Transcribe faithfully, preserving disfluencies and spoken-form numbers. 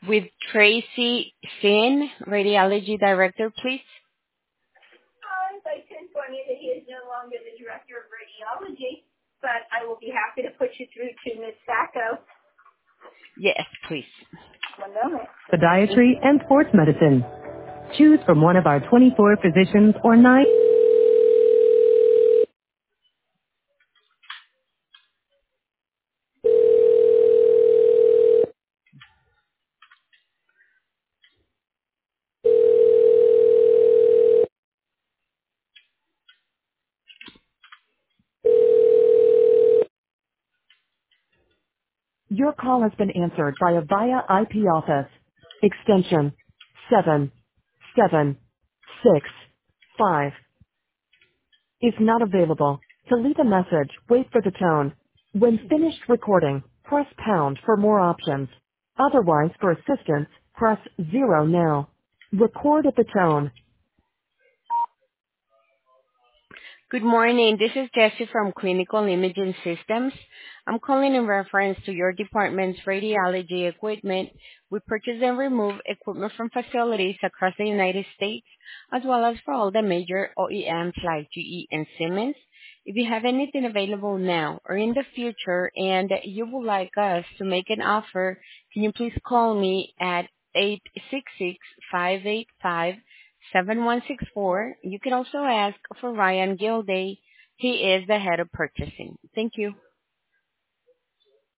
with Tracy Sin, radiology director, please? Uh, I can inform you that he is no longer the director of radiology, but I will be happy to put you through to Miz Sacco. Yes, please. One moment. Podiatry and sports medicine. Choose from one of our twenty-four physicians or nine. Your call has been answered by a via I P office. Extension seven seven six five is not available. To leave a message, wait for the tone. When finished recording, press pound for more options. Otherwise, for assistance, press zero now. Record at the tone. Good morning. This is Jessie from Clinical Imaging Systems. I'm calling in reference to your department's radiology equipment. We purchase and remove equipment from facilities across the United States, as well as for all the major O E Ms like G E and Siemens. If you have anything available now or in the future and you would like us to make an offer, can you please call me at eight six six, five eight five, seven one six four. You can also ask for Ryan Gilday. He is the head of purchasing. Thank you.